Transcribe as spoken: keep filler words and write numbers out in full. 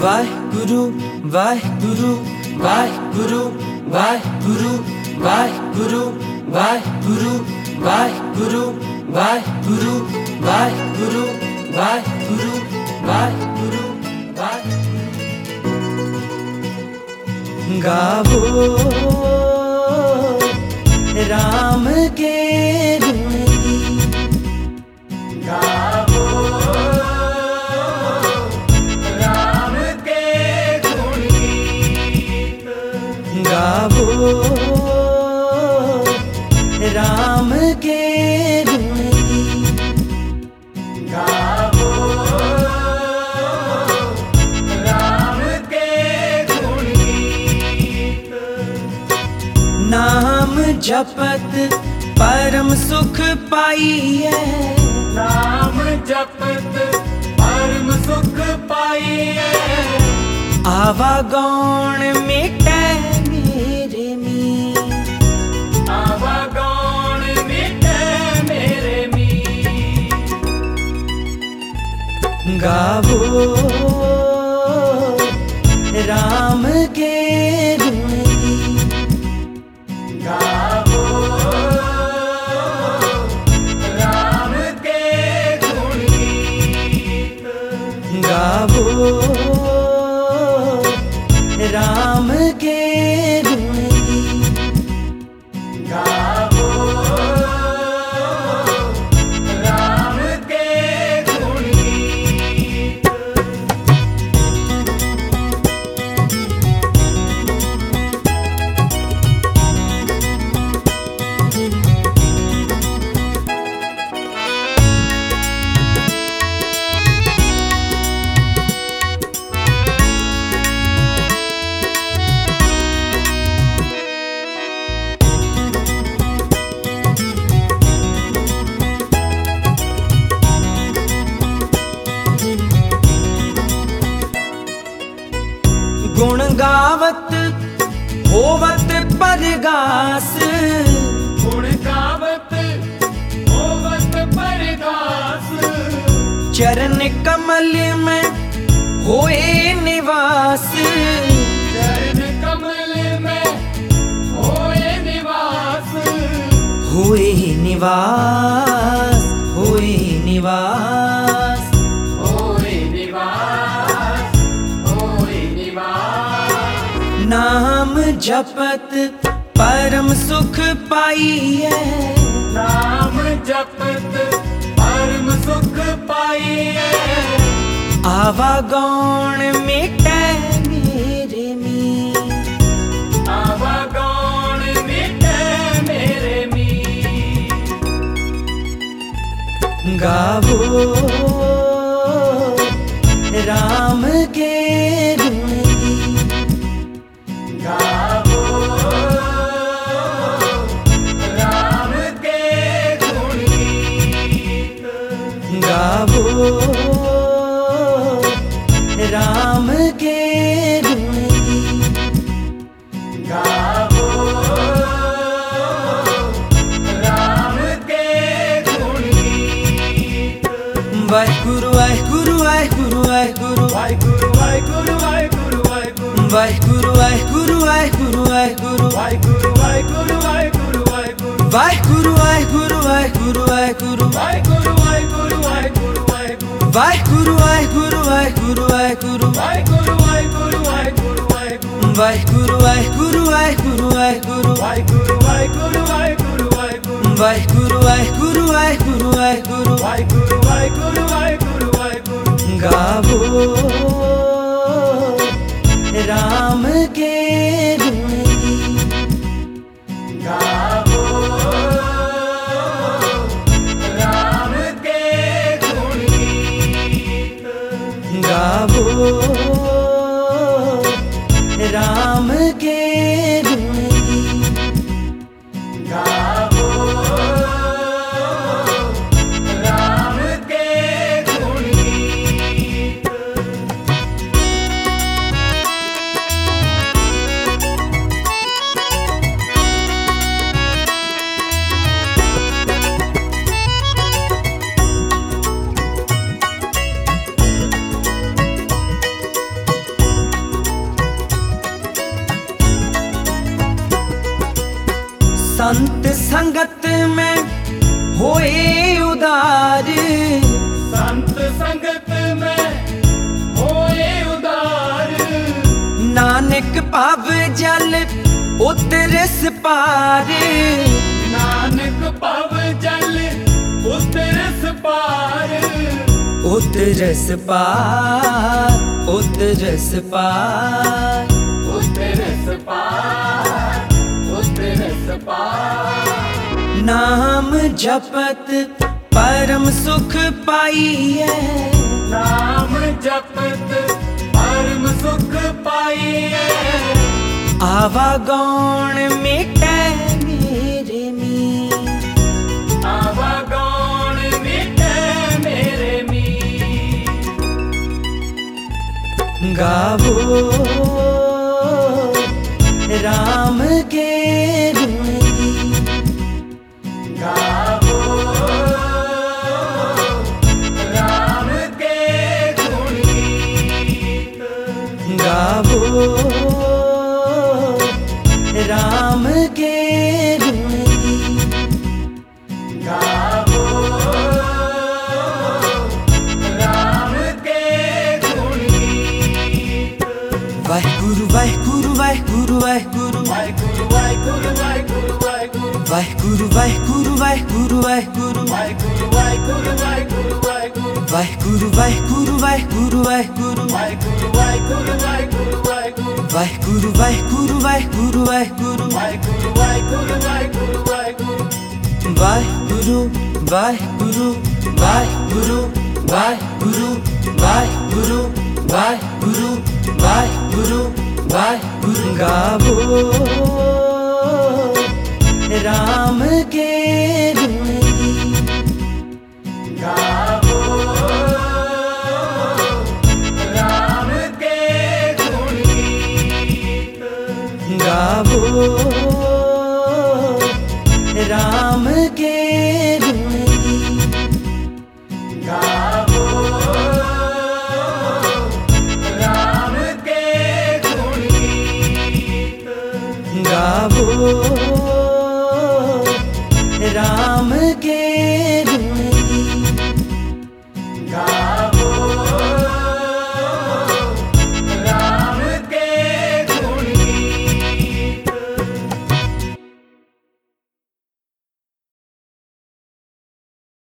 वाहिगुरु वाहिगुरु वाहिगुरु वाहिगुरु वाहिगुरु वाहिगुरु वाहिगुरु वाहिगुरु वाहिगुरु वाहिगुरु वाहिगुरु वाहिगुरु। गावो राम के गुण गीत, गावो राम के गुण गीत, गावो राम के गुण गीत, गावो राम के गुण गीत। नाम जपत परम सुख पाइए, नाम जपत परम सुख पाइए, आवागौण मिटै मेरे मीत, आवागौण मिटै मेरे मीत। गावो राम के गुण गीत, गावो राम के गुण गीत, गावो राम के गुण गीत, गावो राम के गुण गीत। गुण गावत होवत परगास, गुण गावत होवत परगास, चरण कमल में होए निवास, चरण कमल में होए निवास, होए निवास, होए निवास। होए निवास, होए निवास। नाम जपत परम सुख पाइए, नाम जपत परम सुख पाइए, आवागौण मिटै मेरे मीत, आवागौण मिटै मेरे मीत। गावो राम के गुण गीत, गावो राम के गुण गीत, गावो राम के गुण गीत, गावो राम के गुण गीत। वाहिगुरु वाहिगुरु वाहिगुरु वाहिगुरु वाहिगुरु वाहिगुरु वाहिगुरु वाहिगुरु, वाहिगुरु वाहिगुरु वाहिगुरु वाहिगुरु वाहिगुरु वाहिगुरु वाहिगुरु वाहिगुरु, वाहिगुरु वाहिगुरु वाहिगुरु वाहिगुरु वाहिगुरु वाहिगुरु वाहिगुरु वाहिगुरु, वाहिगुरु वाहिगुरु वाहिगुरु वाहिगुरु वाहिगुरु वाहिगुरु वाहिगुरु वाहिगुरु, वाहिगुरु वाहिगुरु वाहिगुरु वाहिगुरु वाहिगुरु वाहिगुरु वाहिगुरु वाहिगुरु, वाहिगुरु वाहिगुरु वाहिगुरु वाहिगुरु वाहिगुरु वाहिगुरु वाहिगुरु वाहिगुरु। गावो राम के गुण गीत, गावो राम के गुण गीत, गावो राम के गुण गीत, गावो राम के गुण गीत। संत संगत में होए उदार, संत संगत में होए उदार। नानक पाव जल उतरस पार, नानक पाव जल उतरस पार। उतरस पार, उतरस पार, उतरस पार, उतरस पार। नाम जपत परम सुख पाइए, नाम जपत परम सुख पाइए। आवागौण मिटै मेरे मी, आवागौण मिटै मेरे मी। गावो राम के गुण गीत, गावो राम के गुण गीत। गावो राम के गुण गीत, गावो राम के गुण गीत। वाहिगुरु वाहिगुरु वाहिगुरु वाहिगुरु वाहिगुरु वाहिगुरु वाहिगुरु वाहिगुरु। वाहिगुरु वाहिगुरु वाहिगुरु वाहिगुरु वाहिगुरु वाहिगुरु वाहिगुरु वाहिगुरु। वाहिगुरु वाहिगुरु वाहिगुरु वाहिगुरु वाहिगुरु वाहिगुरु वाहिगुरु वाहिगुरु। वाहिगुरु वाहिगुरु वाहिगुरु वाहिगुरु वाहिगुरु वाहिगुरु वाहिगुरु वाहिगुरु। वाहिगुरु वाहिगुरु वाहिगुरु वाहिगुरु वाहिगुरु वाहिगुरु वाहिगुरु वाहिगुरु। गावो राम के गुण गीत, गावो राम के गुण गीत। गावो राम के गुण गीत, गावो राम के गुण गीत। गावो